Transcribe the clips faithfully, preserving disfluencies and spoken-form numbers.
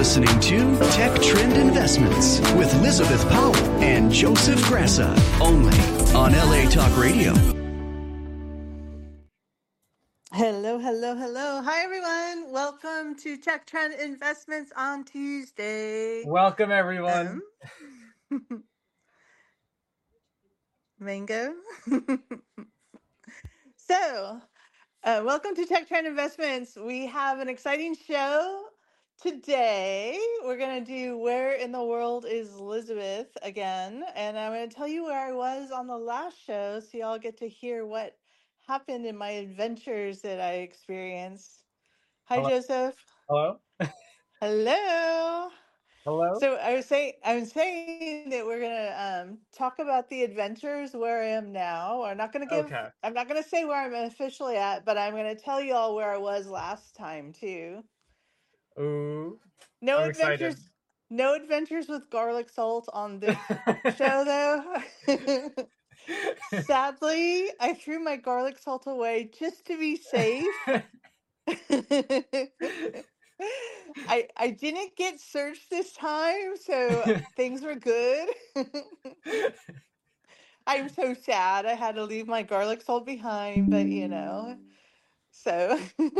listening to Tech Trend Investments with Elizabeth Powell and Joseph Grassa, only on L A Talk Radio. Hello, hello, hello. Hi, everyone. Welcome to Tech Trend Investments on Tuesday. Welcome, everyone. Um, Mango. so, uh, welcome to Tech Trend Investments. We have an exciting show today. We're going to do Where in the World is Elizabeth again. And I'm going to tell you where I was on the last show so y'all get to hear what happened in my adventures that I experienced. Hi, Hello. Joseph. Hello. Hello. Hello. So I was saying, I was saying that we're gonna um, talk about the adventures where I am now. I'm not gonna give, Okay. I'm not gonna say where I'm officially at, but I'm gonna tell you all where I was last time too. Ooh. No I'm adventures, excited. no adventures with garlic salt on this show though. Sadly, I threw my garlic salt away just to be safe. I I didn't get searched this time, so things were good. I'm so sad. I had to leave my garlic salt behind, but you know, so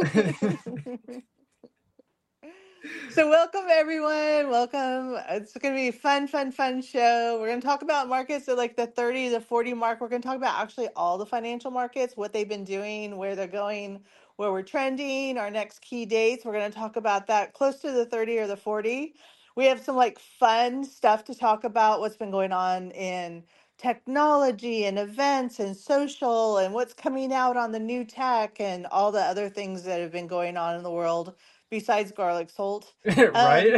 So welcome everyone. Welcome. It's going to be a fun, fun, fun show. We're going to talk about markets at like the thirty to forty mark. We're going to talk about actually all the financial markets, what they've been doing, where they're going, where we're trending, our next key dates. We're going to talk about that close to the thirty or the forty. We have some like fun stuff to talk about, what's been going on in technology and events and social and what's coming out on the new tech and all the other things that have been going on in the world besides garlic salt. Um, Right?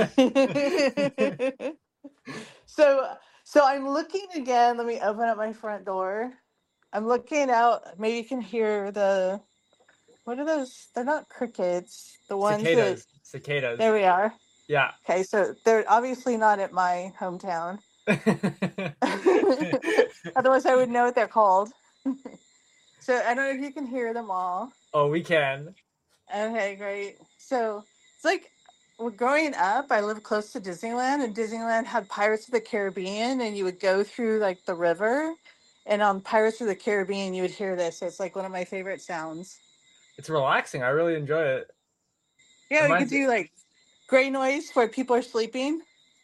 so so I'm looking again. Let me open up my front door. I'm looking out. Maybe you can hear the, what are those? They're not crickets. The ones that, Cicadas. Cicadas. there we are. Yeah. Okay, so they're obviously not at my hometown. Otherwise I would know what they're called. So I don't know if you can hear them all. Oh, we can. Okay, great. So it's like, well, growing up, I lived close to Disneyland, and Disneyland had Pirates of the Caribbean, and you would go through like the river, and on Pirates of the Caribbean, you would hear this. So it's like one of my favorite sounds. It's relaxing. I really enjoy it. Yeah, we could Reminds do like gray noise where people are sleeping.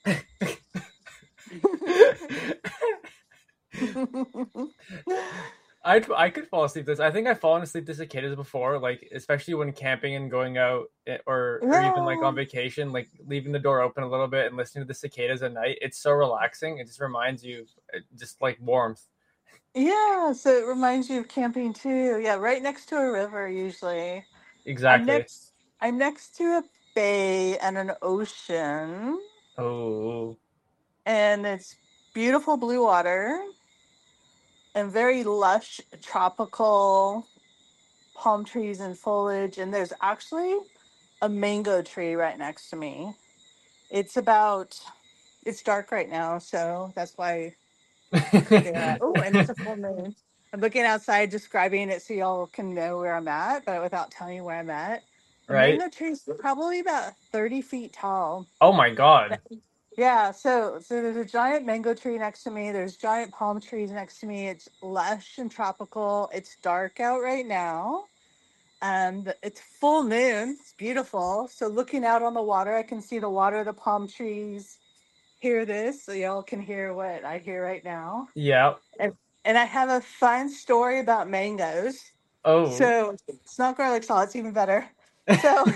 I I could fall asleep to this. I think I've fallen asleep to cicadas before, like especially when camping and going out, or or even like Yeah. on vacation, like leaving the door open a little bit and listening to the cicadas at night. It's so relaxing. It just reminds you, uh, just like warmth. Yeah, so it reminds you of camping too. Yeah, right next to a river usually. I'm Exactly. next I'm next to a bay and an ocean, Oh, and it's beautiful blue water and very lush tropical palm trees and foliage, and there's actually a mango tree right next to me. It's about it's dark right now, so that's why. Yeah. Oh, and it's a full moon. I'm looking outside, describing it so y'all can know where I'm at, but without telling you where I'm at. The right? mango tree is probably about thirty feet tall. Oh my God. Yeah, so so there's a giant mango tree next to me. There's giant palm trees next to me. It's lush and tropical. It's dark out right now. And it's full moon. It's beautiful. So looking out on the water, I can see the water, the palm trees, hear this. So y'all can hear what I hear right now. Yeah. And, and I have a fun story about mangoes. Oh. So it's not garlic salt, it's even better. So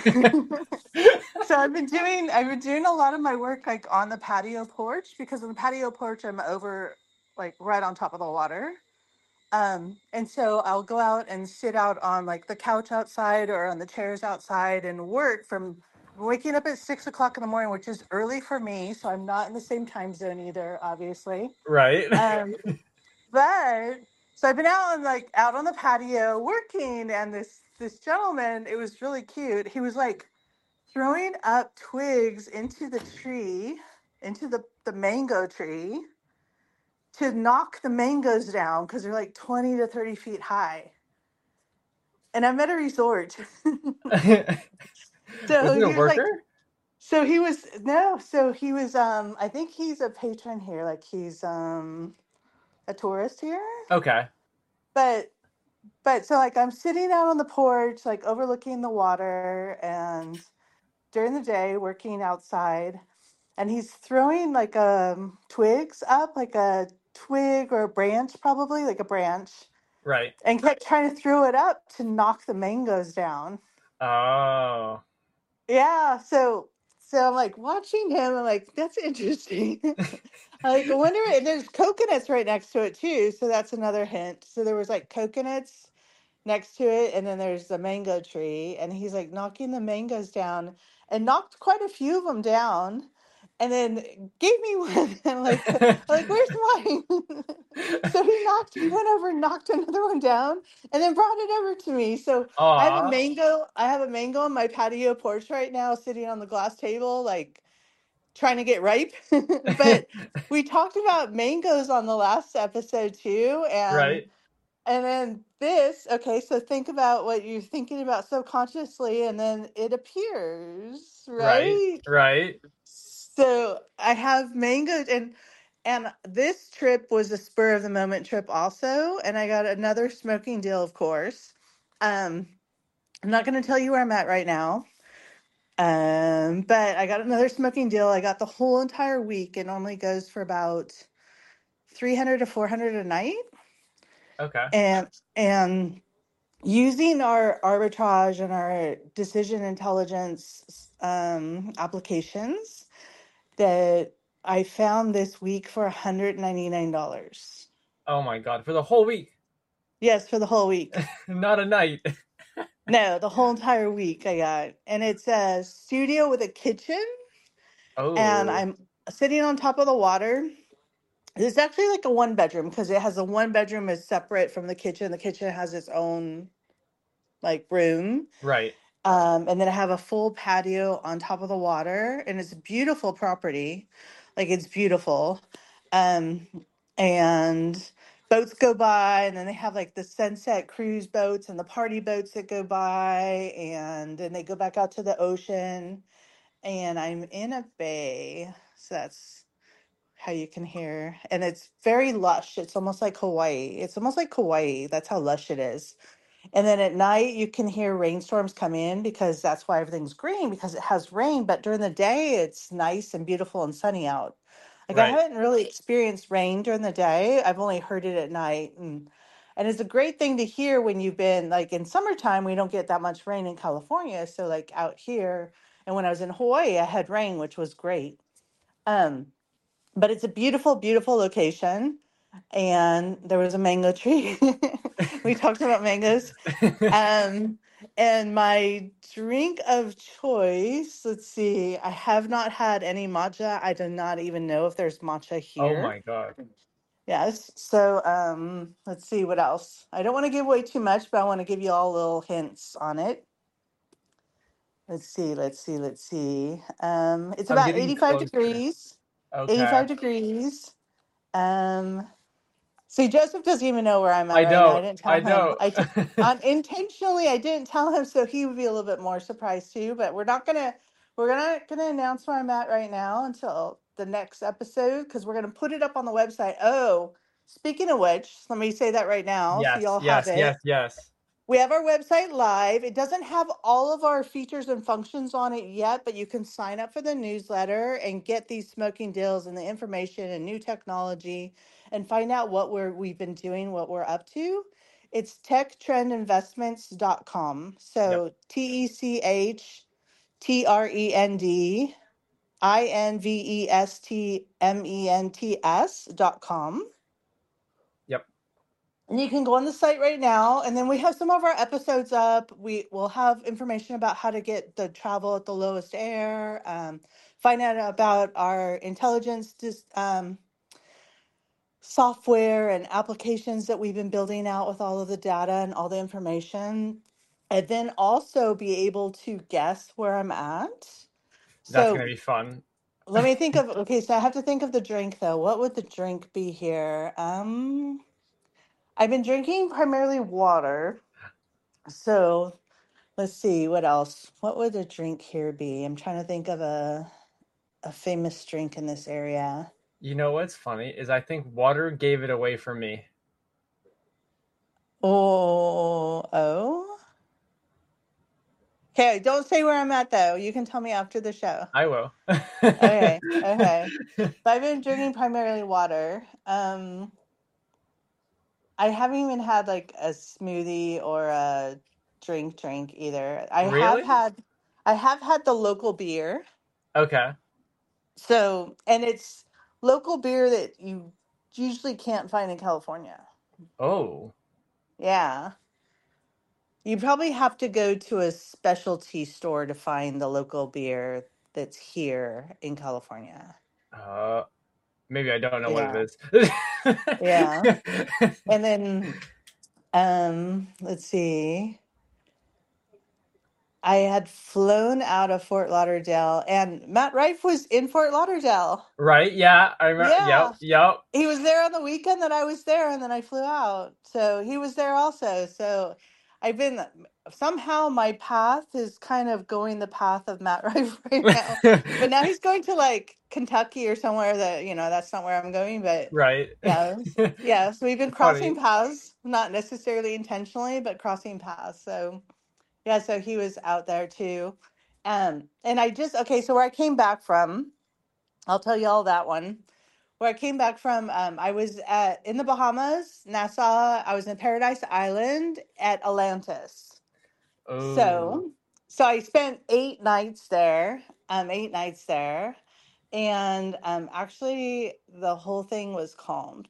so I've been doing I've been doing a lot of my work like on the patio porch, because on the patio porch I'm over like right on top of the water. Um, and so I'll go out and sit out on like the couch outside or on the chairs outside and work from waking up at six o'clock in the morning, which is early for me. So I'm not in the same time zone either, obviously. Right. Um, but so I've been out on like out on the patio working, and this this gentleman, it was really cute. He was like throwing up twigs into the tree, into the, the mango tree to knock the mangoes down because they're like twenty to thirty feet high. And I'm at a resort. Was So it a he was like, worker? So he was no, so he was um I think he's a patron here, like he's um a tourist here. Okay. But but so like I'm sitting out on the porch, like overlooking the water and during the day working outside and he's throwing like um twigs up, like a twig or a branch probably, like a branch, Right. and kept trying to throw it up to knock the mangoes down. Oh. Yeah, so so I'm like watching him. I'm like, that's interesting. I like I wonder. And there's coconuts right next to it too, so that's another hint. So there was like coconuts next to it, and then there's the mango tree, and he's like knocking the mangoes down, and knocked quite a few of them down, and then gave me one. And like, I'm like, where's mine? So he knocked, he went over and knocked another one down, and then brought it over to me. So I have a Aw. mango, I have a mango on my patio porch right now, sitting on the glass table, like trying to get ripe. But we talked about mangoes on the last episode too, and Right. and then this, okay, so think about what you're thinking about subconsciously, and then it appears, Right. right? Right. So I have mangoes, and and this trip was a spur of the moment trip also, and I got another smoking deal, of course. Um, I'm not going to tell you where I'm at right now, um, but I got another smoking deal. I got the whole entire week. It normally goes for about three hundred to four hundred a night, Okay. and and using our arbitrage and our decision intelligence um, applications that I found this week for one hundred ninety-nine dollars. Oh my god. For the whole week. Yes, for the whole week. Not a night. No, the whole entire week I got. And it's a studio with a kitchen, and Oh. I'm sitting on top of the water. It's actually like a one bedroom because it has a one bedroom is separate from the kitchen. The kitchen has its own like room. Right. Um, and then I have a full patio on top of the water, and it's a beautiful property. Like it's beautiful. Um, and boats go by, and then they have like the sunset cruise boats and the party boats that go by, and then they go back out to the ocean. And I'm in a bay, so that's how you can hear. And it's very lush. It's almost like Hawaii. It's almost like Hawaii. That's how lush it is. And then at night, you can hear rainstorms come in because that's why everything's green because it has rain. But during the day, it's nice and beautiful and sunny out. Like I Right. haven't really experienced rain during the day. I've only heard it at night, and and it's a great thing to hear when you've been like in summertime. We don't get that much rain in California, so like out here, and when I was in Hawaii, I had rain, which was great. Um, but it's a beautiful, beautiful location, and there was a mango tree. We talked about mangoes. Um, and my drink of choice, let's see, I have not had any matcha. I do not even know if there's matcha Oh here. my god. Yes. So, um, let's see what else. I don't want to give away too much, but I want to give you all little hints on it. Let's see, let's see, let's see. Um, it's I'm about getting eighty-five closer. degrees. Okay. eighty-five degrees. Um, See, Joseph doesn't even know where I'm at I right now. I don't. didn't tell I him. don't. I did, um, intentionally I didn't tell him, so he would be a little bit more surprised too. But we're not gonna we're gonna gonna announce where I'm at right now until the next episode because we're gonna put it up on the website. Oh, speaking of which, let me say that right now so Yes. y'all have Yes. it. Yes. Yes. We have our website live. It doesn't have all of our features and functions on it yet, but you can sign up for the newsletter and get these smoking deals and the information and new technology and find out what we're we've been doing, what we're up to. It's tech trend investments dot com. Yep. So T E C H T R E N D I N V E S T M E N T S dot com. Yep. And you can go on the site right now, and then we have some of our episodes up. We will have information about how to get the travel at the lowest air, um, find out about our intelligence dis- um, software and applications that we've been building out with all of the data and all the information, and then also be able to guess where I'm at. That's gonna So be fun. let me think of, okay, so I have to think of the drink though. What would the drink be here? Um, I've been drinking primarily water. So Let's see what else. What would a drink here be? I'm trying to think of a a famous drink in this area. You know what's funny is I think water gave it away for me. Oh, oh. Okay, don't say where I'm at though. You can tell me after the show. I will. Okay, okay. But I've been drinking primarily water. Um, I haven't even had like a smoothie or a drink drink either. I have Really? had I have had the local beer. Okay. So, and it's local beer that you usually can't find in California. Oh. Yeah. You probably have to go to a specialty store to find the local beer that's here in California. Uh, maybe I don't know what it Yeah. is. Yeah. And then um let's see. I had flown out of Fort Lauderdale and Matt Rife was in Fort Lauderdale. Right? Yeah. I remember. Yep. Yeah. Yep. He was there on the weekend that I was there, and then I flew out. So he was there also. So I've been somehow my path is kind of going the path of Matt Rife right now. But now he's going to like Kentucky or somewhere that, you know, that's not where I'm going. But Right. yeah, yeah. So we've been crossing Funny. paths, not necessarily intentionally, but crossing paths. So yeah, so he was out there too. Um, and I just, okay, so where I came back from, I'll tell you all that one. Where I came back from, um, I was at in the Bahamas, Nassau. I was in Paradise Island at Atlantis. Oh. So, so I spent eight nights there. Um, eight nights there, and um, actually, the whole thing was calmed.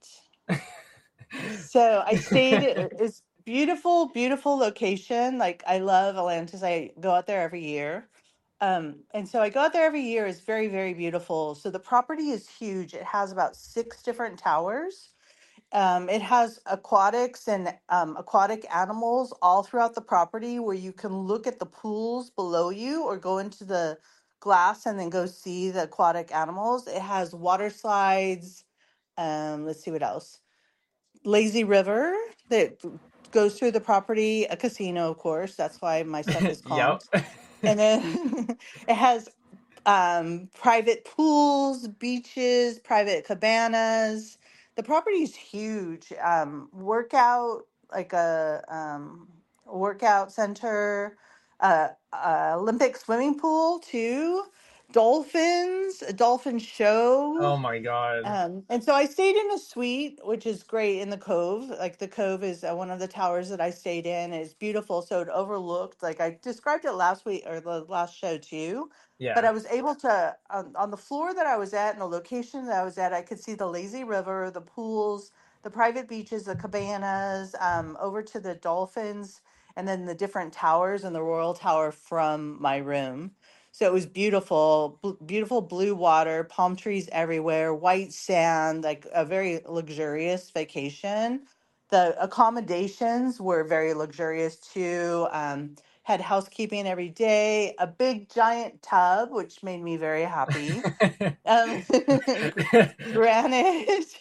So I stayed. it- It's beautiful, beautiful location. Like I love Atlantis. I go out there every year. Um, and so I go out there every year. It's very, very beautiful. So the property is huge. It has about six different towers. Um, it has aquatics and um, aquatic animals all throughout the property where you can look at the pools below you or go into the glass and then go see the aquatic animals. It has water slides. Um, let's see what else. Lazy River that goes through the property, a casino, of course. That's why my stuff is Yep. calmed. And then it has um, private pools, beaches, private cabanas. The property is huge. Um, workout, like a um, workout center, uh, uh, Olympic swimming pool too. Dolphins, a dolphin show. Oh my God. Um, and so I stayed in a suite, which is great in the Cove. Like the Cove is uh, one of the towers that I stayed in. It's beautiful. So it overlooked, like I described it last week or the last show too. But Yeah. I was able to, on, on the floor that I was at and the location that I was at, I could see the lazy river, the pools, the private beaches, the cabanas, um, over to the dolphins, and then the different towers and the Royal Tower from my room. So it was beautiful, bl- beautiful blue water, palm trees everywhere, white sand, like a very luxurious vacation. The accommodations were very luxurious too. Um, had housekeeping every day, a big giant tub, which made me very happy. Um, gr- granite.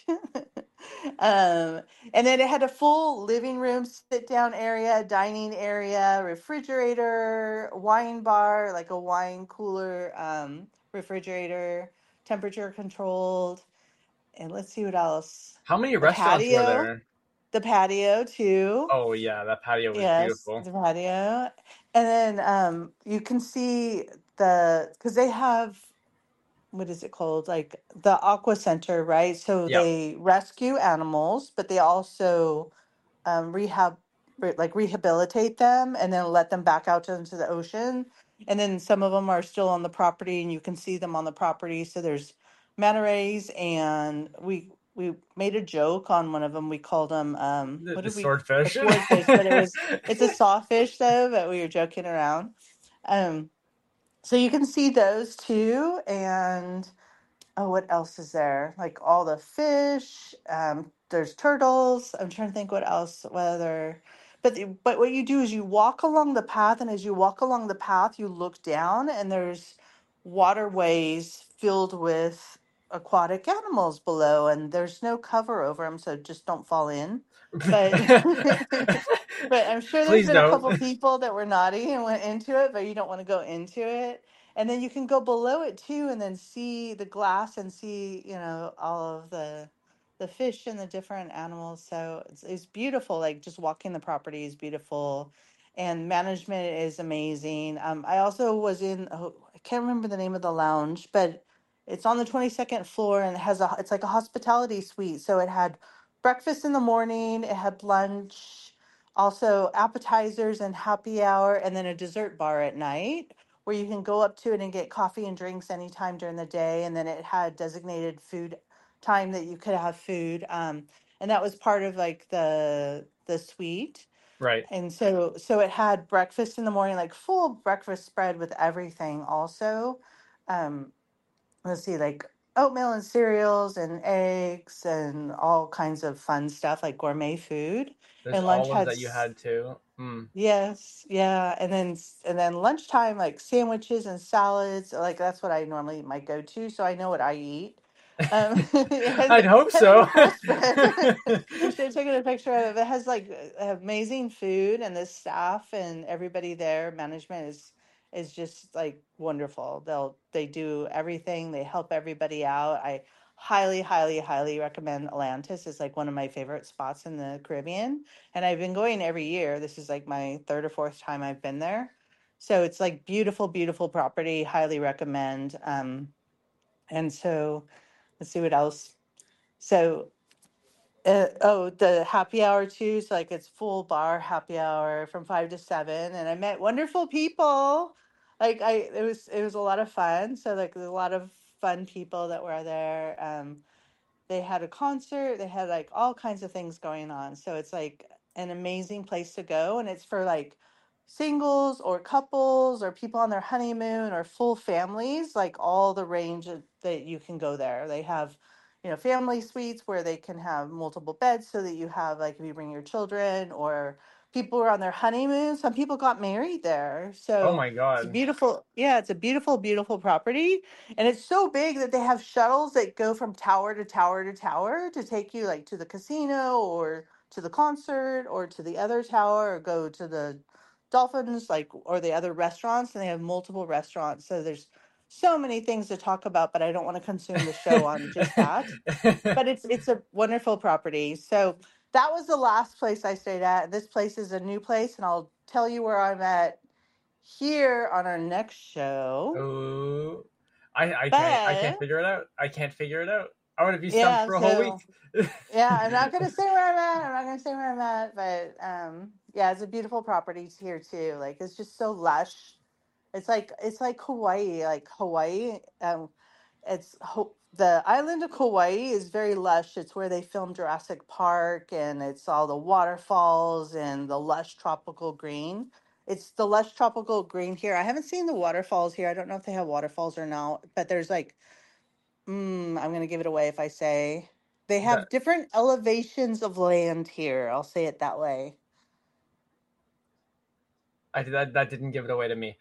um, and then it had a full living room, sit down area, dining area, refrigerator, wine bar, like a wine cooler, um, refrigerator, temperature controlled. And let's see what else. How many The restaurants were patio, there? the patio too. Oh yeah, that patio was Yes, beautiful. the patio. And then um, you can see the, because they have what is it called? Like the aqua center, right? So Yep. they rescue animals, but they also um, rehab, re- like rehabilitate them and then let them back out into the ocean. And then some of them are still on the property, and you can see them on the property. So there's manta rays, and we we made a joke on one of them. We called them um, The, what the did we? A swordfish. swordfish, but it was it's a sawfish though. But we were joking around. Um, so you can see those too, and oh, what else is there? Like all the fish. Um, there's turtles. I'm trying to think what else. Whether, but the- but what you do is you walk along the path, and as you walk along the path, you look down, and there's waterways filled with aquatic animals below, and there's no cover over them, so just don't fall in. But but I'm sure there's Please been a don't. couple people that were naughty and went into it, but you don't want to go into it. And then you can go below it too, and then see the glass and see, you know, all of the the fish and the different animals. So it's, it's beautiful. Like just walking the property is beautiful, and management is amazing. Um, I also was in, oh, I can't remember the name of the lounge, but it's on the twenty-second floor and it has a, it's like a hospitality suite. So it had breakfast in the morning, it had lunch, also appetizers and happy hour, and then a dessert bar at night where you can go up to it and get coffee and drinks anytime during the day. And then it had designated food time that you could have food. Um, and that was part of like the the suite. Right. And so so it had breakfast in the morning, like full breakfast spread with everything also. Um, let's see, like oatmeal and cereals and eggs and all kinds of fun stuff like gourmet food. There's And lunch olives had that you s- had too. Mm. yes, yeah, and then s- and then lunchtime like sandwiches and salads. Like that's what I normally might go to, so I know what I eat. Um, it has, I'd it hope has like so. a full spread. Should have taken a picture of it. It has like uh, amazing food, and the staff and everybody there, management is is just like wonderful. They'll they do everything. They help everybody out. I highly, highly, highly recommend Atlantis. It's like one of my favorite spots in the Caribbean, and I've been going every year. This is like my third or fourth time I've been there. So it's like beautiful, beautiful property. Highly recommend. Um, and so let's see what else. So uh, oh, the happy hour too. So like it's full bar happy hour from five to seven, and I met wonderful people. Like I, it was it was a lot of fun. So like there's a lot of fun people that were there. Um, they had a concert, they had like all kinds of things going on. So it's like an amazing place to go. And it's for like singles or couples or people on their honeymoon or full families, like all the range of, that you can go there. They have, you know, family suites where they can have multiple beds so that you have like if you bring your children or people are on their honeymoon. Some people got married there. Oh So my it's a God. beautiful, yeah, it's a beautiful, beautiful property. And it's so big that they have shuttles that go from tower to tower to tower to take you like to the casino or to the concert or to the other tower or go to the dolphins like or the other restaurants. And they have multiple restaurants. So there's so many things to talk about, but I don't want to consume the show on just that. But it's it's a wonderful property. So that was the last place I stayed at. This place is a new place, and I'll tell you where I'm at here on our next show. Oh, I I can't I can't But figure it out. I can't figure it out. I want to be stumped yeah, for a whole week. so yeah, I'm not gonna say where I'm at. I'm not gonna say where I'm at, but um, yeah, it's a beautiful property here too. Like it's just so lush. It's like it's like Hawaii, like Hawaii. Um, it's Ho- the island of Kauai is very lush. It's where they filmed Jurassic Park, and it's all the waterfalls and the lush tropical green. It's the lush tropical green here. I haven't seen the waterfalls here. I don't know if they have waterfalls or not, but there's like, mm, I'm gonna give it away if I say they That have different elevations of land here. I'll say it that way. I that that didn't give it away to me.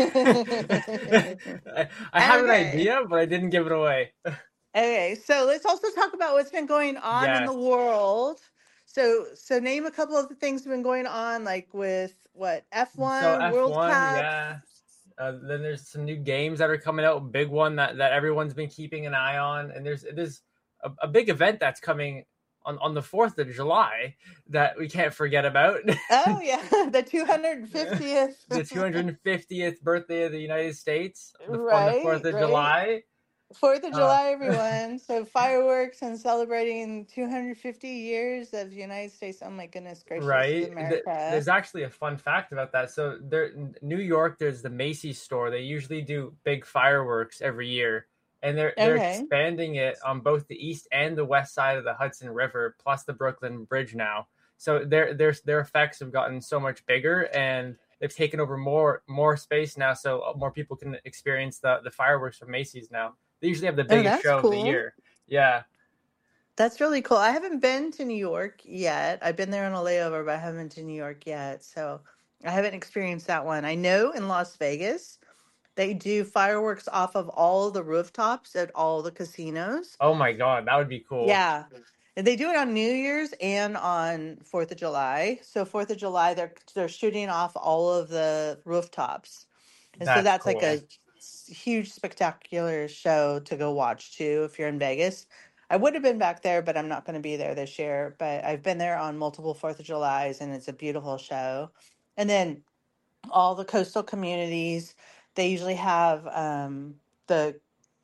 I, I have an Okay. idea, but I didn't give it away. Okay, so let's also talk about what's been going on in the Yes. world. So, so name a couple of the things that have been going on, like with what So F one World F one, Cup. yeah. Uh, then there's some new games that are coming out. Big one that, that everyone's been keeping an eye on, and there's there's a, a big event that's coming on, on the fourth of July that we can't forget about. Oh yeah, the two hundred fiftieth. The two hundred fiftieth birthday of the United States the, on the fourth Right, of right. July. Fourth of Uh, July, everyone. So fireworks and celebrating two hundred fifty years of the United States. Oh my goodness gracious, right. America. There's actually a fun fact about that. So there, in New York, there's the Macy's store. They usually do big fireworks every year, and they're they're Okay. expanding it on both the east and the west side of the Hudson River, plus the Brooklyn Bridge now. So their their their effects have gotten so much bigger, and they've taken over more more space now, so more people can experience the the fireworks from Macy's now. They usually have the Oh, biggest that's show of the cool. year. Yeah. That's really cool. I haven't been to New York yet. I've been there on a layover, but I haven't been to New York yet. So I haven't experienced that one. I know in Las Vegas, They do fireworks off of all the rooftops at all the casinos. Oh my God, that would be cool. Yeah. And they do it on New Year's and on fourth of July. So fourth of July they're they're shooting off all of the rooftops. And so That's that's like cool. a s- huge spectacular show to go watch too if you're in Vegas. I would have been back there, but I'm not going to be there this year, but I've been there on multiple fourth of Julys and it's a beautiful show. And then all the coastal communities, they usually have um the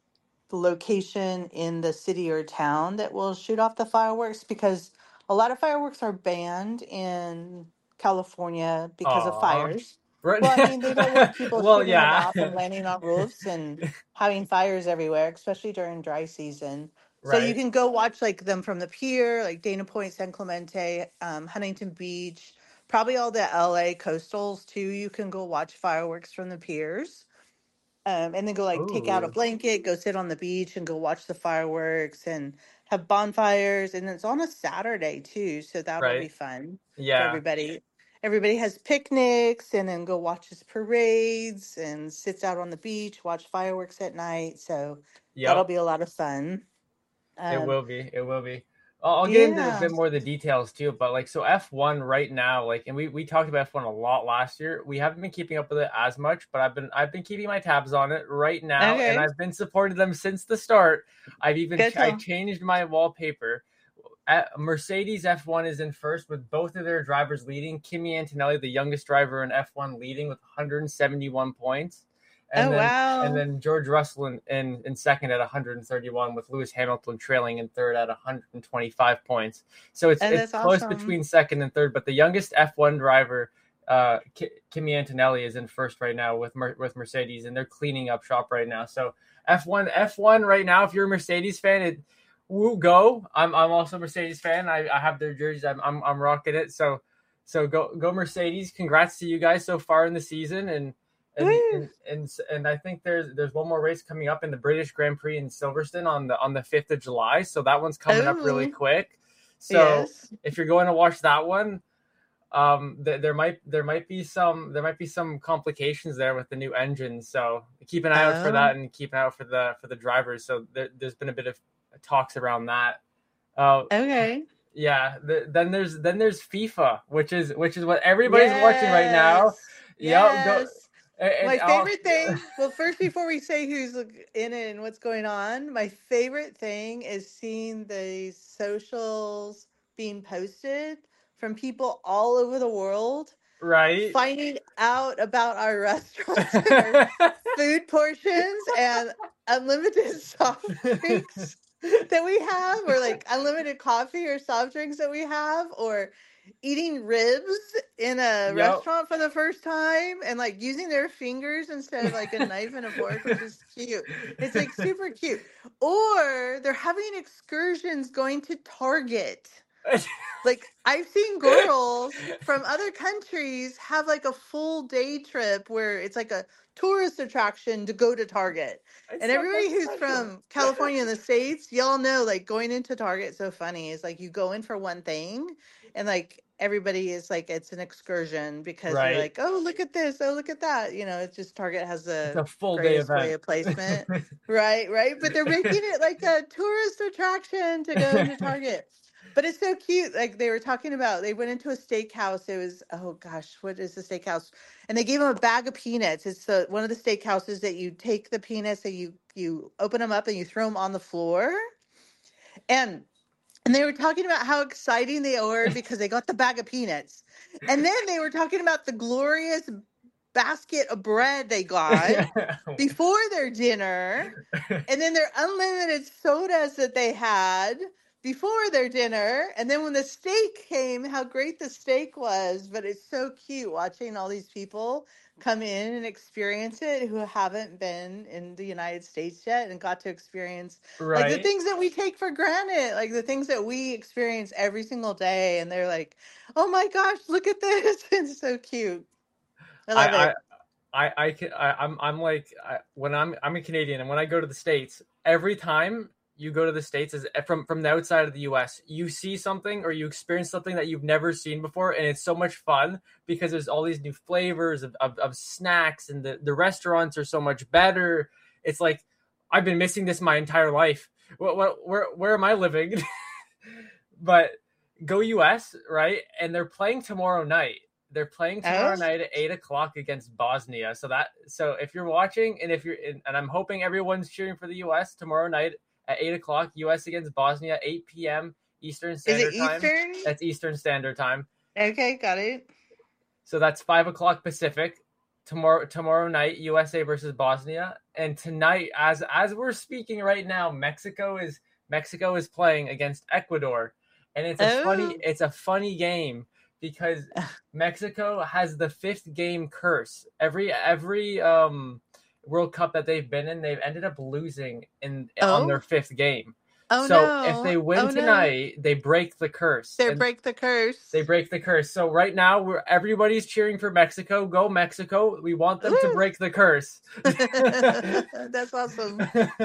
location in the city or town that will shoot off the fireworks because a lot of fireworks are banned in California because of Aw. fires. Right. Well, I mean, they don't want people Well, shooting them yeah. off and landing on roofs and having fires everywhere, especially during dry season. So you Right. can go watch like them from the pier, like Dana Point, San Clemente, um, Huntington Beach, probably all the L A coastals too. You can go watch fireworks from the piers, um, and then go like take out a Ooh. blanket, go sit on the beach and go watch the fireworks and have bonfires. And it's on a Saturday too, so that'll be Right. fun for Yeah. everybody. Everybody has picnics and then go watches parades and sits out on the beach, watch fireworks at night. So that'll Yep. be a lot of fun. It Um, will be. It will be. I'll, I'll get into a yeah. bit more of the details too, but like so F one right now, like and we, we talked about F one a lot last year. We haven't been keeping up with it as much, but I've been I've been keeping my tabs on it right now, and Okay. I've been supporting them since the start. I've even Good I deal. changed my wallpaper. At Mercedes F one is in first with both of their drivers leading. Kimi Antonelli, the youngest driver in F one, leading with one hundred seventy-one points. And Oh, then and wow. then George Russell in, in, in second at one hundred thirty-one, with Lewis Hamilton trailing in third at one hundred twenty-five points. So it's Oh, it's that's close awesome. between second and third, but the youngest F one driver, uh, Kimi Antonelli, is in first right now with Mer- with Mercedes, and they're cleaning up shop right now. So F one F one right now, if you're a Mercedes fan, it woo go. I'm I'm also a Mercedes fan. I, I have their jerseys. I'm, I'm I'm rocking it. So so go go Mercedes. Congrats to you guys so far in the season, and and the, Woo. and, and and I think there's there's one more race coming up in the British Grand Prix in Silverstone on the on the fifth of July. So that one's coming up really Oh, quick. So yes. if you're going to watch that one, um, th- there might there might be some there might be some complications there with the new engine. So keep an eye out for Oh, that, and keep an eye out for the for the drivers. So there, there's been a bit of talks around that. Uh, okay. yeah. The, then there's then there's FIFA, which is which is what everybody's watching right now. Yes. Yep. Go. Yes. And, My and I'll, favorite thing, well, first, before we say who's in it and what's going on, my favorite thing is seeing the socials being posted from people all over the world right. finding out about our restaurants and our food portions and unlimited soft drinks that we have, or like unlimited coffee or soft drinks that we have, or eating ribs in a Yep. restaurant for the first time and like using their fingers instead of like a knife and a fork, which is cute. It's like super cute. Or they're having excursions going to Target. Like I've seen girls from other countries have like a full day trip where it's like a tourist attraction to go to Target. It's And so everybody fucking who's special. from California and the States, y'all know like going into Target is so funny. It's like you go in for one thing and like everybody is like it's an excursion because they're Right. like, oh look at this, oh look at that. You know, it's just Target has It's the a full day greatest way event. of placement. Right, right. But they're making it like a tourist attraction to go into Target. But it's so cute. Like they were talking about, they went into a steakhouse. It was, oh gosh, what is the steakhouse? And they gave them a bag of peanuts. It's the one of the steakhouses that you take the peanuts and you you open them up and you throw them on the floor. And and they were talking about how exciting they were because they got the bag of peanuts. And then they were talking about the glorious basket of bread they got before their dinner, and then their unlimited sodas that they had before their dinner, and then when the steak came, how great the steak was. But it's so cute watching all these people come in and experience it who haven't been in the United States yet and got to experience like the Right. things that we take for granted, like the things that we experience every single day. And they're like, oh my gosh, look at this. It's so cute. I I love I it. I I can I, I'm I'm like I, when I'm I'm a Canadian, and when I go to the States, every time you go to the States is from from the outside of the U S, you see something or you experience something that you've never seen before, and it's so much fun because there's all these new flavors of, of, of snacks, and the, the restaurants are so much better. It's like, I've been missing this my entire life. What, what, where, where am I living? But go U S, right? And they're playing tomorrow night. They're playing tomorrow Oh, night at eight o'clock against Bosnia. So that, so if you're watching, and if you're, in, and I'm hoping everyone's cheering for the U S tomorrow night at eight o'clock, U S against Bosnia, eight p.m. Eastern is it Standard Time. Eastern? That's Eastern Standard Time. Okay, got it. So that's five o'clock Pacific. Tomorrow, tomorrow night, U S A versus Bosnia, and tonight, as as we're speaking right now, Mexico is Mexico is playing against Ecuador, and it's a Oh. funny it's a funny game because Mexico has the fifth game curse. Every every um World Cup that they've been in, they've ended up losing in on Oh. their fifth game. Oh so no! if they win Oh, no. tonight, they break the curse. They And break the curse. They break the curse. So right now, we're everybody's cheering for Mexico. Go Mexico! We want them to Woo. break the curse. That's awesome.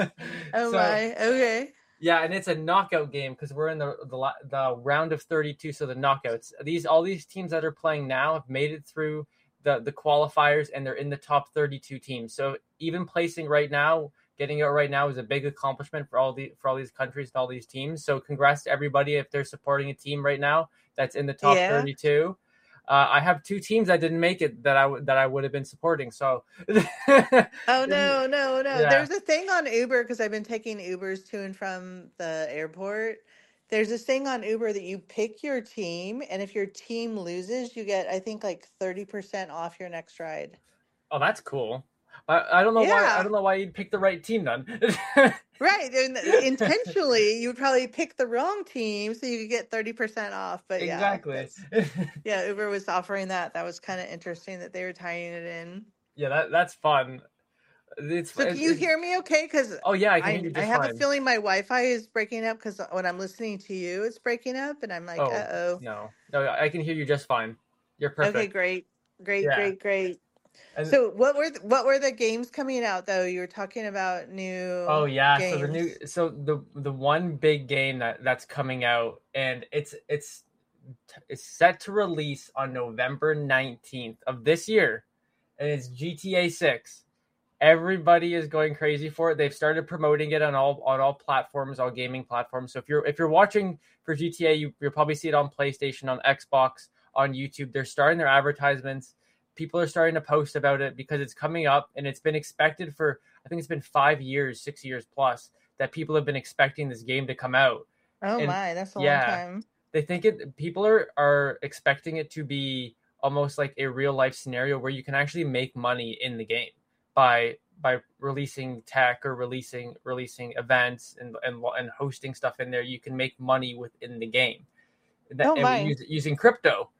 Oh So, my. Okay. yeah, and it's a knockout game because we're in the, the la- the round of thirty-two. So the knockouts. These all these teams that are playing now have made it through the the qualifiers, and they're in the top thirty-two teams. So even placing right now, getting it right now is a big accomplishment for all the for all these countries and all these teams. So congrats to everybody if they're supporting a team right now that's in the top Yeah. thirty-two. Uh, I have two teams that didn't make it that I w- that I would have been supporting. So Oh no, no, no. Yeah. There's a thing on Uber because I've been taking Ubers to and from the airport. There's this thing on Uber that you pick your team, and if your team loses, you get, I think, like thirty percent off your next ride. Oh, that's cool. I, I don't know why Yeah. I don't know why you'd pick the right team then. Right. And intentionally, you would probably pick the wrong team so you could get thirty percent off. But yeah, Exactly. that's- yeah, Uber was offering that. That was kind of interesting that they were tying it in. Yeah, that that's fun. It's So can it's- you it's- hear me okay? Because Oh yeah, I can I, hear you I just have fine. a feeling my Wi-Fi is breaking up because when I'm listening to you, it's breaking up, and I'm like, Oh, uh-oh. No, no, I can hear you just fine. You're perfect. Okay, great, great, Yeah. great, great. And- So what were the, what were the games coming out though? You were talking about new. Oh yeah, games. so the new so the the one big game that that's coming out, and it's it's it's set to release on November nineteenth of this year, and it's G T A six. Everybody is going crazy for it. They've started promoting it on all on all platforms, all gaming platforms. So if you're if you're watching for G T A, you, you'll probably see it on PlayStation, on Xbox, on YouTube. They're starting their advertisements. People are starting to post about it because it's coming up, and it's been expected for, I think it's been five years, six years plus, that people have been expecting this game to come out. Oh and- my, that's a yeah. long time. They think it, people are, are expecting it to be almost like a real life scenario where you can actually make money in the game by by releasing tech or releasing releasing events and and, and hosting stuff in there. You can make money within the game. That, Oh, and my. use- using crypto.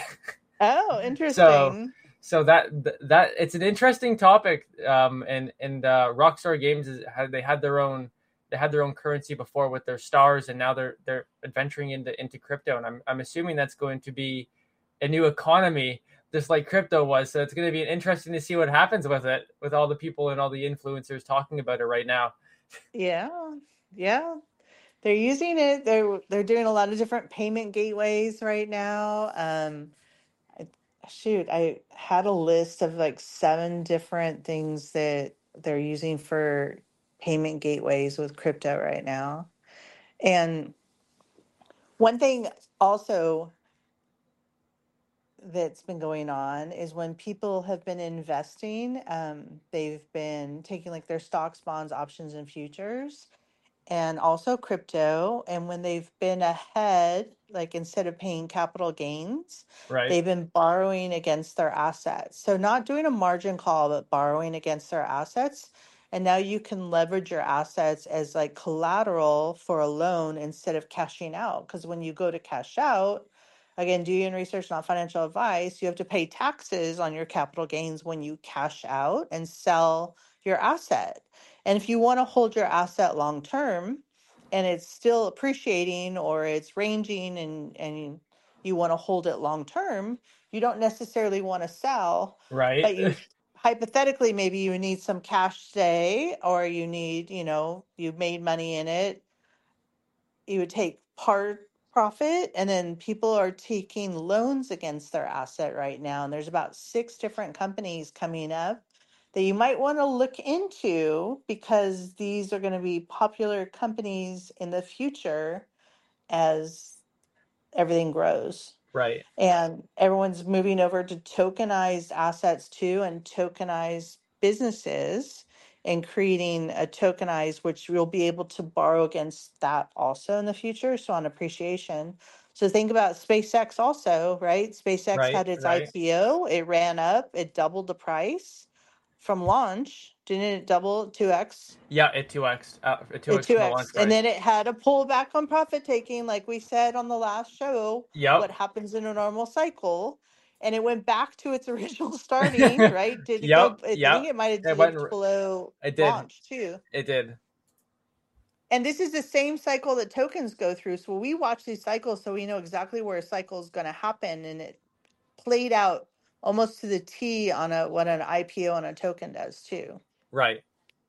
Oh, interesting. So that that it's an interesting topic, um, and and uh, Rockstar Games is, had they had their own they had their own currency before with their stars, and now they're they're adventuring into into crypto, and I'm I'm assuming that's going to be a new economy, just like crypto was. So it's going to be interesting to see what happens with it, with all the people and all the influencers talking about it right now. Yeah, yeah. They're using it. They're they're doing a lot of different payment gateways right now. Um, I, shoot, I had a list of like seven different things that they're using for payment gateways with crypto right now. And one thing also that's been going on is when people have been investing, um, they've been taking like their stocks, bonds, options, and futures, and also crypto. And when they've been ahead, like instead of paying capital gains, Right. they've been borrowing against their assets. So not doing a margin call, but borrowing against their assets. And now you can leverage your assets as like collateral for a loan instead of cashing out. Because when you go to cash out, again, do your own research, not financial advice, you have to pay taxes on your capital gains when you cash out and sell your asset. And if you want to hold your asset long term and it's still appreciating or it's ranging and, and you want to hold it long term, you don't necessarily want to sell, Right. but you hypothetically, maybe you need some cash today, or you need, you know, you made money in it. You would take part profit, and then people are taking loans against their asset right now. And there's about six different companies coming up that you might want to look into, because these are going to be popular companies in the future as everything grows. Right. And everyone's moving over to tokenized assets too, and tokenized businesses, and creating a tokenized, which you'll be able to borrow against that also in the future. So on appreciation. So think about SpaceX also, right? SpaceX Right. had its Right. I P O, it ran up, it doubled the price from launch. Didn't it double two X? Yeah, it two x. Uh, it two It x from the launch two X. And price. then it had a pullback on profit taking, like we said on the last show, what Yep. happens in a normal cycle. And it went back to its original starting, right? Did it go? Yep. I think Yep. it might have It went. dipped below It did. launch too. It did. And this is the same cycle that tokens go through. So we watch these cycles so we know exactly where a cycle is going to happen. And it played out almost to the T on a what an I P O on a token does too. Right.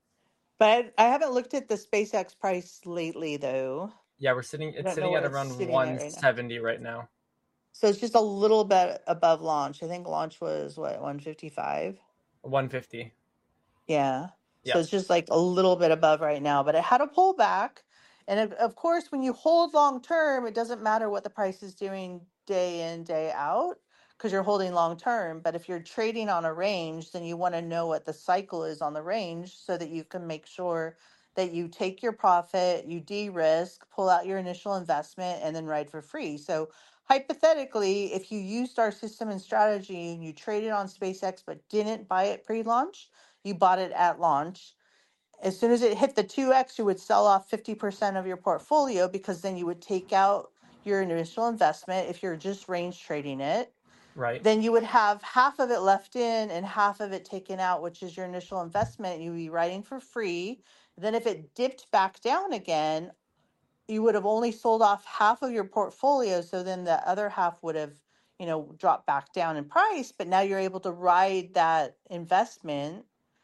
But I haven't looked at the SpaceX price lately though. Yeah, we're sitting. I It's don't know sitting where at it's around sitting at one right now. seventy right now. So it's just a little bit above launch. I think launch was what, one fifty-five? one fifty. Yeah. Yeah. So it's just like a little bit above right now, but it had a pullback. And of, of course, when you hold long term, it doesn't matter what the price is doing day in, day out, because you're holding long term. But if you're trading on a range, then you want to know what the cycle is on the range so that you can make sure that you take your profit, you de-risk, pull out your initial investment, and then ride for free. So hypothetically, if you used our system and strategy and you traded on SpaceX but didn't buy it pre-launch, you bought it at launch. As soon as it hit the two X, you would sell off fifty percent of your portfolio, because then you would take out your initial investment if you're just range trading it. Right. Then you would have half of it left in and half of it taken out, which is your initial investment. You'd be riding for free. Then if it dipped back down again, you would have only sold off half of your portfolio. So then the other half would have, you know, dropped back down in price. But now you're able to ride that investment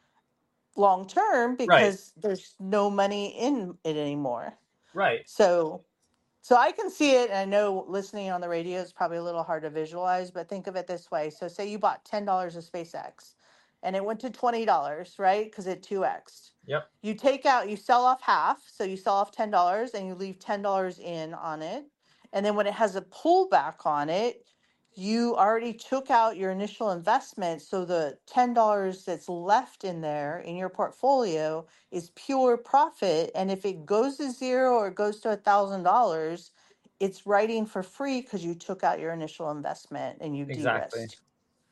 long term Right. because there's no money in it anymore. Right. So so I can see it, and I know listening on the radio is probably a little hard to visualize, but think of it this way. So say you bought ten dollars of SpaceX and it went to twenty dollars, right? Because it two X'd. Yep. You take out, you sell off half. So you sell off ten dollars and you leave ten dollars in on it. And then when it has a pullback on it, you already took out your initial investment. So the ten dollars that's left in there in your portfolio is pure profit. And if it goes to zero or goes to a thousand dollars, it's writing for free because you took out your initial investment and you Exactly. de-risked.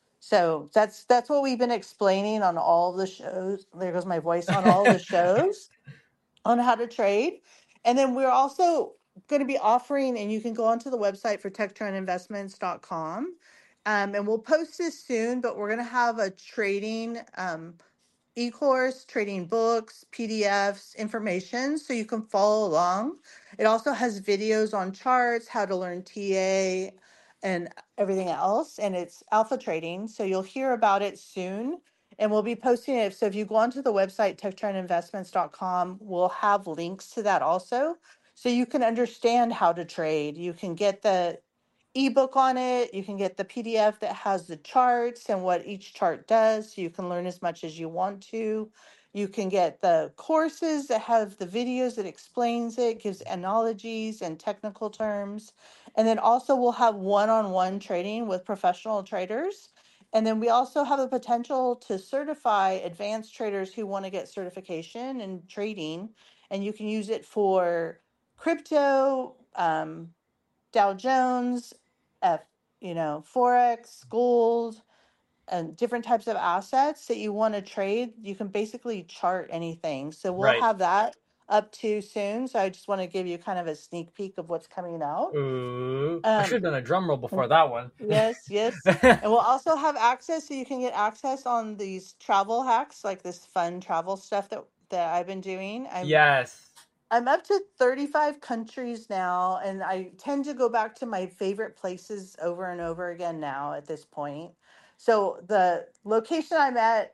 So that's that's what we've been explaining on all the shows. There goes my voice, on all the shows on how to trade. And then we're also going to be offering, and you can go onto the website for tech trend investments dot com. Um, and we'll post this soon, but we're going to have a trading um, e-course, trading books, P D Fs, information, so you can follow along. It also has videos on charts, how to learn T A, and everything else. And it's alpha trading, so you'll hear about it soon. And we'll be posting it. So if you go onto the website, tech trend investments dot com, we'll have links to that also. So you can understand how to trade. You can get the ebook on it. You can get the P D F that has the charts and what each chart does. So you can learn as much as you want to. You can get the courses that have the videos that explains it, gives analogies and technical terms. And then also we'll have one-on-one trading with professional traders. And then we also have the potential to certify advanced traders who want to get certification in trading. And you can use it for crypto, um, Dow Jones, F, you know, Forex, gold, and different types of assets that you want to trade. You can basically chart anything. So we'll Right. have that up too soon. So I just want to give you kind of a sneak peek of what's coming out. Ooh. I Um, should have done a drum roll before that one. yes, yes. And we'll also have access, so you can get access on these travel hacks, like this fun travel stuff that that I've been doing. I'm Yes. I'm up to thirty-five countries now, and I tend to go back to my favorite places over and over again now at this point. So the location I'm at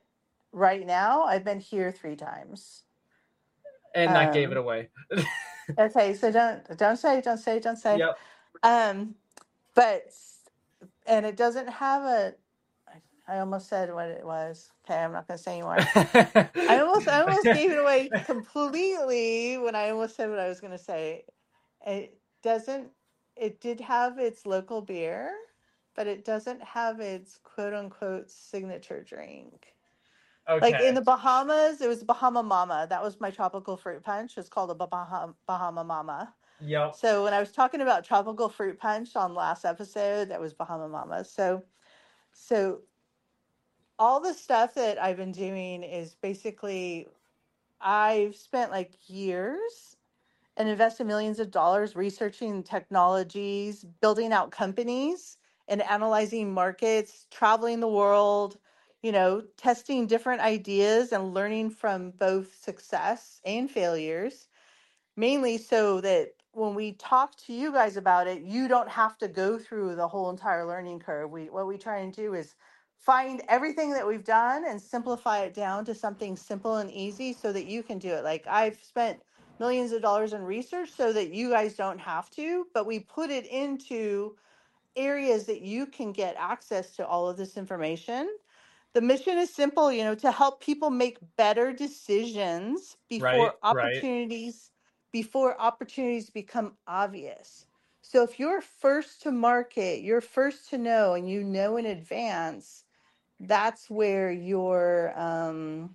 right now, I've been here three times. And that gave it Um, away. okay, so don't don't say, don't say, don't say. Yep. Um, but and it doesn't have a. I almost said what it was. Okay, I'm not going to say anymore. I almost I almost gave it away completely when I almost said what I was going to say. It doesn't. It did have its local beer, but it doesn't have its quote unquote signature drink. Like Okay. in the Bahamas, it was Bahama Mama. That was my tropical fruit punch. It's called a Bahama Bahama Mama. Yep. So when I was talking about tropical fruit punch on last episode, that was Bahama Mama. So so all the stuff that I've been doing is basically I've spent like years and invested millions of dollars researching technologies, building out companies, and analyzing markets, traveling the world, you know, testing different ideas and learning from both success and failures, mainly so that when we talk to you guys about it, you don't have to go through the whole entire learning curve. We what we try and do is find everything that we've done and simplify it down to something simple and easy so that you can do it. Like I've spent millions of dollars in research so that you guys don't have to, but we put it into areas that you can get access to all of this information. The mission is simple, you know, to help people make better decisions Right. before Right. opportunities before opportunities become obvious. So if you're first to market, you're first to know and you know in advance, that's where your um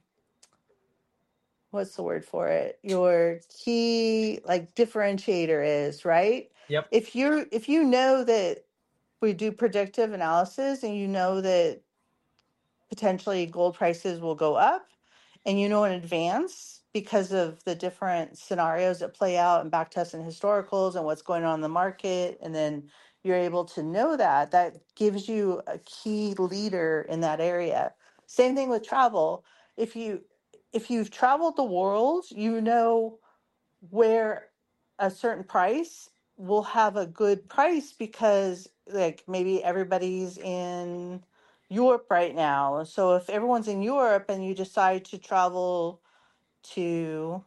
what's the word for it? Your key like differentiator is, right? Yep. If you're if you know that we do predictive analysis and you know that potentially gold prices will go up and you know in advance because of the different scenarios that play out and back tests and historicals and what's going on in the market, and then you're able to know that that gives you a key leader in that area. Same thing with travel. If you if you've traveled the world, you know where a certain price will have a good price because like maybe everybody's in Europe right now. So if everyone's in Europe and you decide to travel to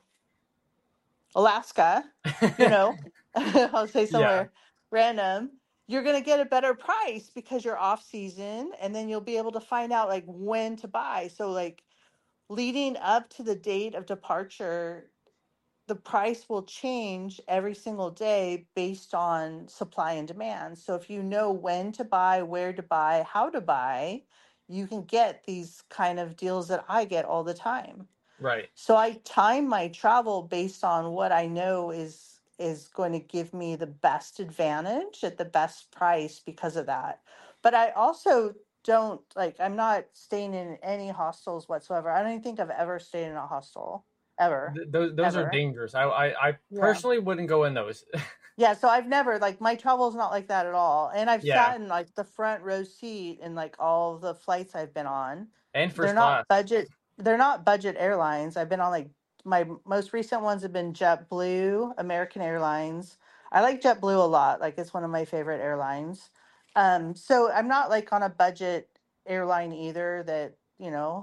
Alaska, you know, I'll say Yeah. somewhere random, you're going to get a better price because you're off season, and then you'll be able to find out like when to buy. So like leading up to the date of departure, the price will change every single day based on supply and demand. So if you know when to buy, where to buy, how to buy, you can get these kind of deals that I get all the time. Right. So I time my travel based on what I know is is going to give me the best advantage at the best price because of that. But I also don't like I'm not staying in any hostels whatsoever. I don't even think I've ever stayed in a hostel ever. Th- those those are Ever. dangerous. I, I I Yeah. personally wouldn't go in those. Yeah, so I've never like my travel is not like that at all. And I've Yeah. sat in like the front row seat in like all the flights I've been on. And They're first not class. budget they're not budget airlines. I've been on like my most recent ones have been JetBlue, American Airlines. I like JetBlue a lot. Like it's one of my favorite airlines. Um so I'm not like on a budget airline either that, you know,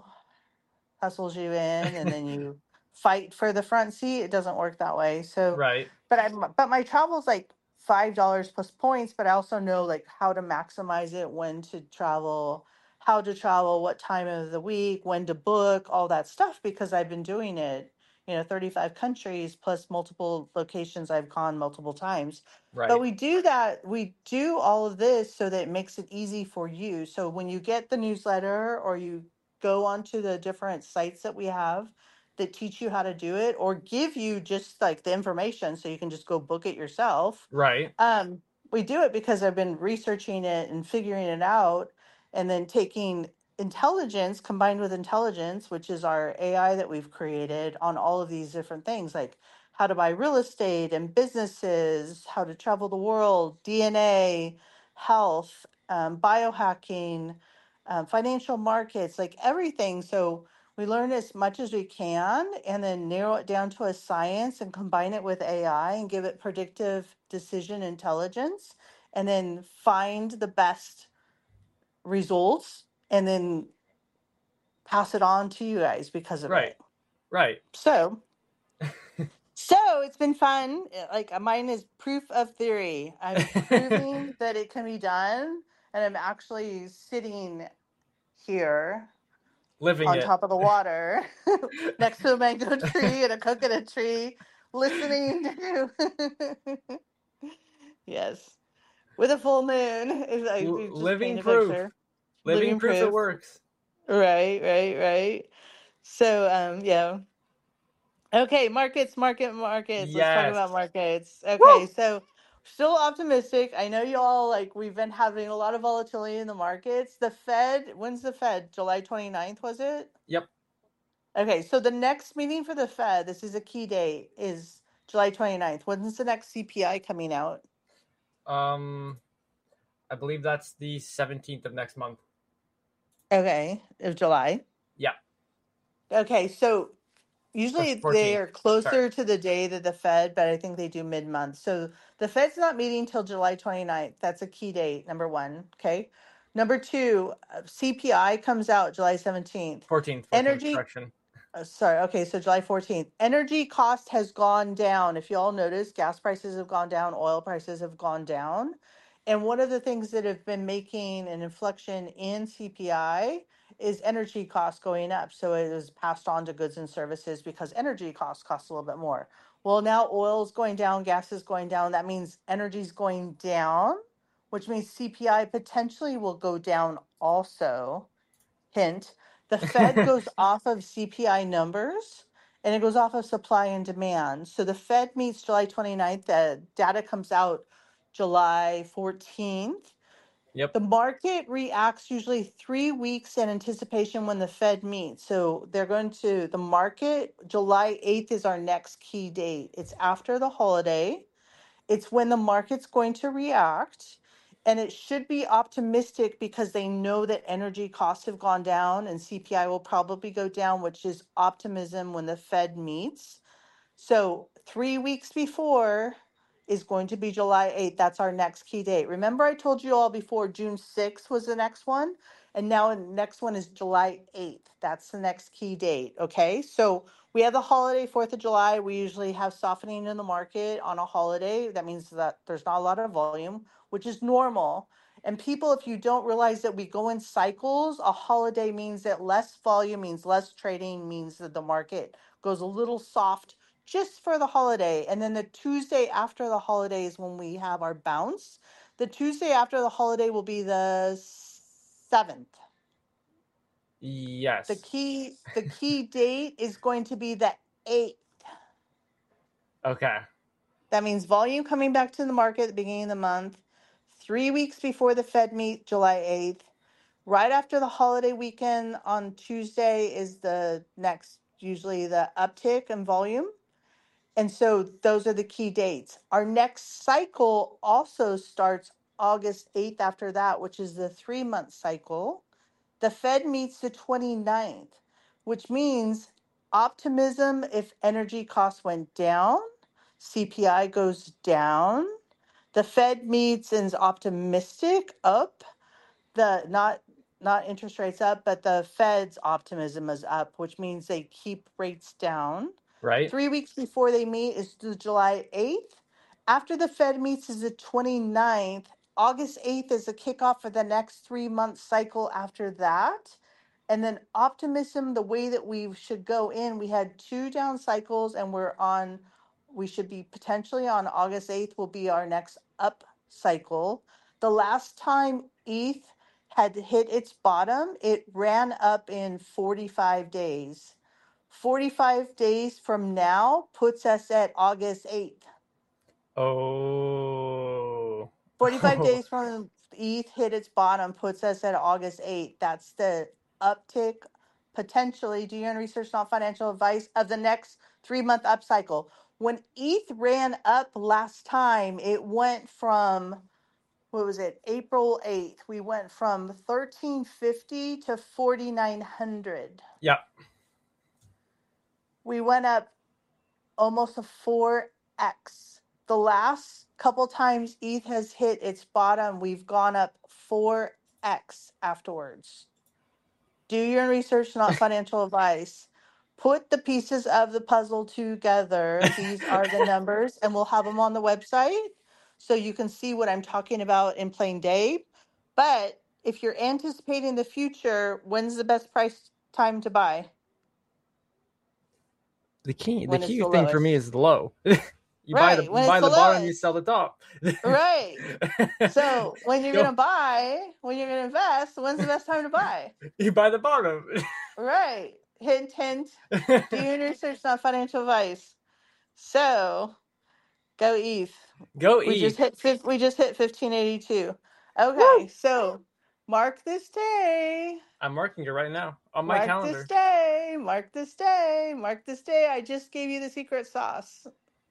hustles you in and then you fight for the front seat. It doesn't work that way. So, Right. but I but my travel's like five dollars plus points. But I also know like how to maximize it, when to travel, how to travel, what time of the week, when to book, all that stuff because I've been doing it. You know, thirty-five countries plus multiple locations I've gone multiple times. But Right. we do that, we do all of this so that it makes it easy for you. So when you get the newsletter or you go onto the different sites that we have that teach you how to do it or give you just like the information so you can just go book it yourself. Right. Um, we do it because I've been researching it and figuring it out and then taking intelligence combined with intelligence, which is our A I that we've created on all of these different things like how to buy real estate and businesses, how to travel the world, D N A, health, um, biohacking, um, financial markets, like everything. So we learn as much as we can and then narrow it down to a science and combine it with A I and give it predictive decision intelligence and then find the best results and then pass it on to you guys because of Right. it. Right. So, so it's been fun. Uh, Like uh, mine is proof of theory. I'm proving that it can be done, and I'm actually sitting here Living on it. top of the water next to a mango tree and a coconut tree, listening to. Yes, with a full moon. Is I L- you just paint living a proof. picture. Living Living proof it proof. works. Right, right, right. So, um, yeah. Okay, markets, market, markets. Let's talk Yes. about markets. Okay, Woo! so still optimistic. I know you all like we've been having a lot of volatility in the markets. The Fed, when's the Fed? July twenty ninth, was it? Yep. Okay, so the next meeting for the Fed, this is a key date, is July twenty ninth. When's the next C P I coming out? Um, I believe that's the seventeenth of next month. Okay, of July. Yeah. Okay, so Or usually they fourteenth. are Sorry. closer to the day that the Fed, but I think they do mid month. So the Fed's not meeting till July twenty ninth. That's a key date, number one. Okay. Number two, uh, C P I comes out July seventeenth. fourteenth. fourteenth. Energy, Correction. uh, sorry, okay, so July fourteenth. Energy cost has gone down. If you all notice, gas prices have gone down, oil prices have gone down. And one of the things that have been making an inflection in C P I is energy costs going up. So it is passed on to goods and services because energy costs cost a little bit more. Well, now oil is going down, gas is going down. That means energy is going down, which means C P I potentially will go down also. Hint, the Fed goes off of C P I numbers and it goes off of supply and demand. So the Fed meets July twenty ninth. The data comes out July fourteenth. Yep. The market reacts usually three weeks in anticipation when the Fed meets. So they're going to, the market, July eighth is our next key date. It's after the holiday. It's when the market's going to react. And it should be optimistic because they know that energy costs have gone down and C P I will probably go down, which is optimism when the Fed meets. So three weeks before is going to be July eighth. That's our next key date. Remember, I told you all before June sixth was the next one, and now the next one is July eighth. That's the next key date. Okay, so we have the holiday, fourth of July. We usually have softening in the market on a holiday. That means that there's not a lot of volume, which is normal. And people, if you don't realize that we go in cycles, a holiday means that less volume means less trading, means that the market goes a little soft just for the holiday. And then the Tuesday after the holiday is when we have our bounce. The Tuesday after the holiday will be the seventh. Yes. The key the key date is going to be the eighth. Okay. That means volume coming back to the market at the beginning of the month, three weeks before the Fed meet, July eighth. Right after the holiday weekend on Tuesday is the next, usually the uptick in volume. And so those are the key dates. Our next cycle also starts August eighth after that, which is the three month cycle. The Fed meets the twenty-ninth, which means optimism if energy costs went down, C P I goes down. The Fed meets and is optimistic up, the not not interest rates up, but the Fed's optimism is up, which means they keep rates down. Right. Three weeks before they meet is the July eighth. After the Fed meets is the twenty-ninth. August eighth is the kickoff for the next three month cycle after that. And then optimism, the way that we should go in, we had two down cycles and we're on, we should be potentially on August eighth will be our next up cycle. The last time E T H had hit its bottom, it ran up in forty-five days. forty-five days from now puts us at August eighth. Oh. forty-five Oh. days from E T H hit its bottom puts us at August eighth. That's the uptick, potentially, do your own research, not financial advice, of the next three month upcycle. When E T H ran up last time, it went from, what was it, April eighth, we went from thirteen fifty to forty-nine hundred. Yep. We went up almost a four x. The last couple times E T H has hit its bottom, we've gone up four x afterwards. Do your own research, not financial advice. Put the pieces of the puzzle together. These are the numbers, and we'll have them on the website so you can see what I'm talking about in plain day. But if you're anticipating the future, when's the best price time to buy? The key, the When it's key the thing for me lowest. is the low. You buy the Right, you when it's buy the the bottom, you lowest. sell the top. Right. So when you're Go. gonna buy, when you're gonna invest, when's the best time to buy? You buy the bottom. Right. Hint, hint. Do your research, not financial advice. So go E T H. Go We just E T H. hit fif- we just hit fifteen eighty-two. Woo! Okay, so mark this day. I'm marking it right now on my Mark this calendar. day. Mark this day. Mark this day. I just gave you the secret sauce.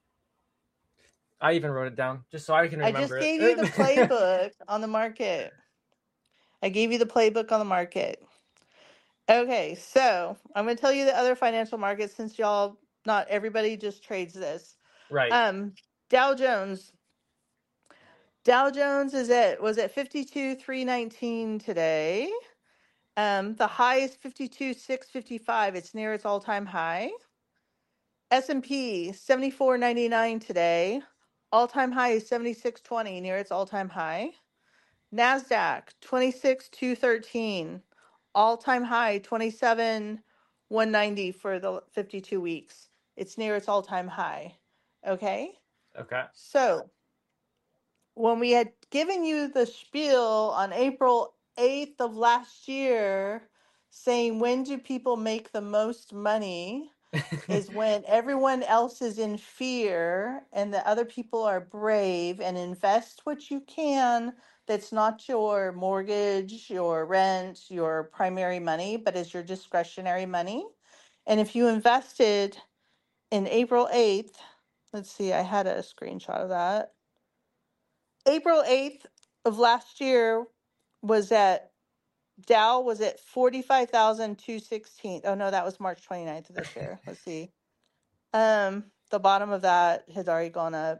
I even wrote it down just so I can I just remember gave you the it. playbook on the market. I gave you the playbook on the market. Okay, so I'm going to tell you the other financial markets since y'all, not everybody just trades this. Right. Um, Dow Jones. Dow Jones is at was at fifty-two three nineteen today. Um, the high is fifty-two six fifty-five. It's near its all-time high. S and P seventy-four ninety-nine today. All-time high is seventy-six twenty, near its all-time high. NASDAQ twenty-six two thirteen. All-time high twenty-seven one ninety for the fifty-two weeks. It's near its all-time high. Okay? Okay. So, when we had given you the spiel on April eighth of last year saying when do people make the most money is when everyone else is in fear and the other people are brave and invest what you can that's not your mortgage, your rent, your primary money, but is your discretionary money. And if you invested in April eighth, let's see, I had a screenshot of that. April eighth of last year was at Dow was at forty-five thousand two hundred sixteen. Oh no, that was March twenty-ninth of this year. Let's see. Um, the bottom of that has already gone up.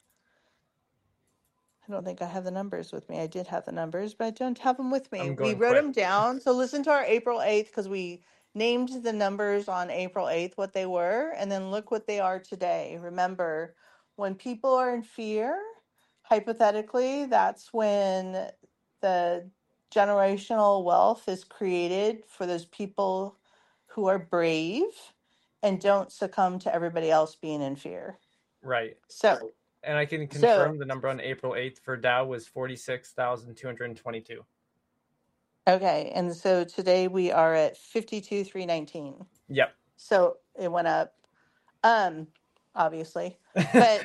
I don't think I have the numbers with me. I did have the numbers, but I don't have them with me. I'm We going wrote quick. them down. So listen to our April eighth because we named the numbers on April eighth what they were, and then look what they are today. Remember, when people are in fear, hypothetically, that's when the generational wealth is created for those people who are brave and don't succumb to everybody else being in fear. Right. So, And I can so confirm the number on April eighth for Dow was forty-six thousand two hundred twenty-two. okay, and so today we are at fifty-two three nineteen. Yep. So it went up, um, obviously, but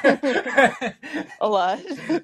a lot.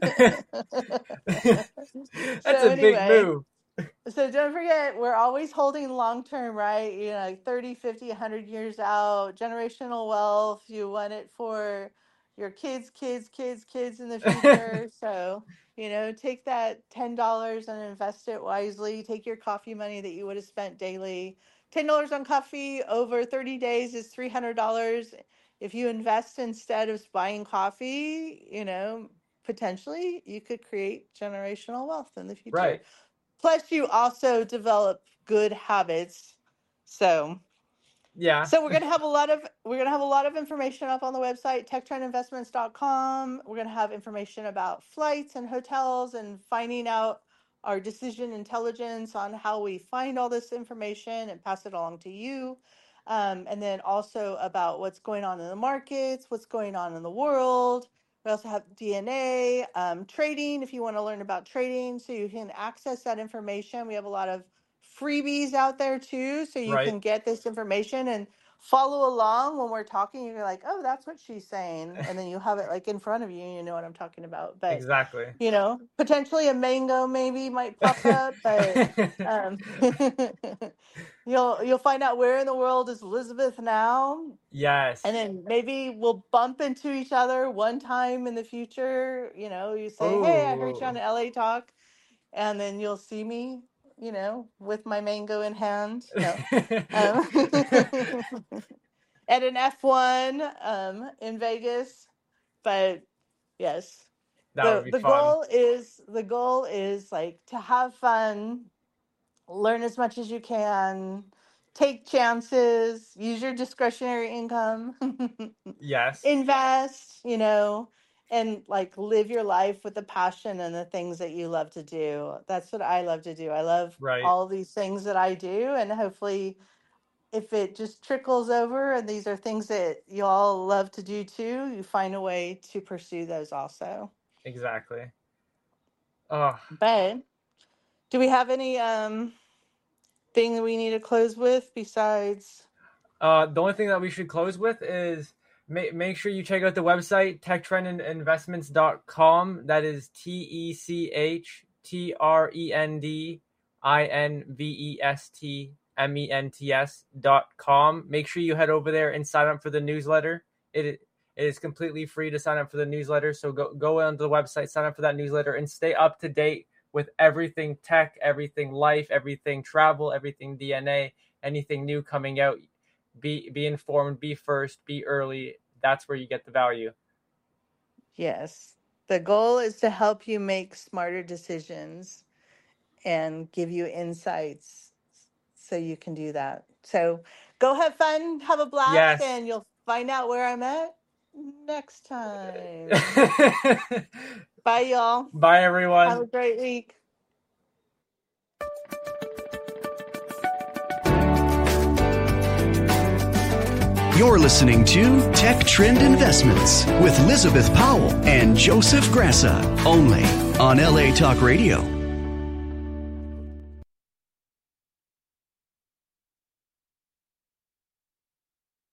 That's So a big anyway, move. so don't forget, we're always holding long term, right? You know, like thirty, fifty, one hundred years out, generational wealth. You want it for your kids, kids, kids, kids in the future. So, you know, take that ten dollars and invest it wisely. Take your coffee money that you would have spent daily. ten dollars on coffee over thirty days is three hundred dollars. If you invest instead of buying coffee, you know, potentially you could create generational wealth in the future. Right. Plus, you also develop good habits. So, Yeah. so we're gonna have a lot of we're gonna have a lot of information up on the website, tech trend investments dot com. We're gonna have information about flights and hotels and finding out our decision intelligence on how we find all this information and pass it along to you. Um, and then also about what's going on in the markets, what's going on in the world. We also have D N A, um, trading, if you want to learn about trading, so you can access that information. We have a lot of freebies out there too, so you Right. can get this information and follow along when we're talking. You're like, oh, that's what she's saying. And then you have it like in front of you and you know what I'm talking about. But, Exactly. you know, potentially a mango maybe might pop up, but um, you'll you'll find out where in the world is Elizabeth now. Yes. And then maybe we'll bump into each other one time in the future. You know, you say, hey, I heard you on Ooh. L A Talk. And then you'll see me, you know, with my mango in hand. No. Um, at an F one um, in Vegas. But yes, That would the be the fun. goal is the goal is like to have fun learn as much as you can, take chances, use your discretionary income, Yes. invest, you know, and like live your life with the passion and the things that you love to do. That's what I love to do. I love Right. all these things that I do, and hopefully if it just trickles over and these are things that you all love to do too, you find a way to pursue those also. Exactly. Oh, But do we have any um thing that we need to close with besides uh, the only thing that we should close with is make, make sure you check out the website, tech trend investments dot com. That is T E C H T R E N D I N V E S T M E N T S dot com. Make sure you head over there and sign up for the newsletter. It, it is completely free to sign up for the newsletter. So go, go onto the website, sign up for that newsletter, and stay up to date with everything tech, everything life, everything travel, everything D N A, anything new coming out. Be be informed, be first, be early. That's where you get the value. yes. The goal is to help you make smarter decisions and give you insights so you can do that. So go have fun, have a blast, Yes. and you'll find out where I'm at next time. Bye, y'all. Bye, everyone. Have a great week. You're listening to Tech Trend Investments with Elizabeth Powell and Joseph Grassa, only on L A Talk Radio.